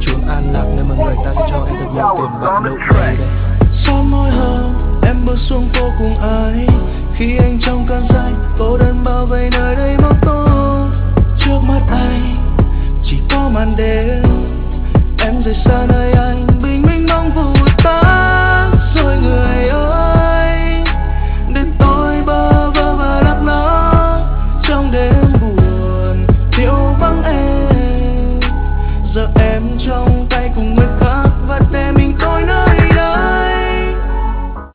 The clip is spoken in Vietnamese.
chốn an lạc nơi mà người ta sẽ cho em thật nhiều tiền bạc nụ cười. Xót môi hồng em bước xuống phố cùng ai, khi anh trong cơn say cô đơn bao vây nơi đây một tôi. Trước mắt anh chỉ có màn đêm, em rời xa nơi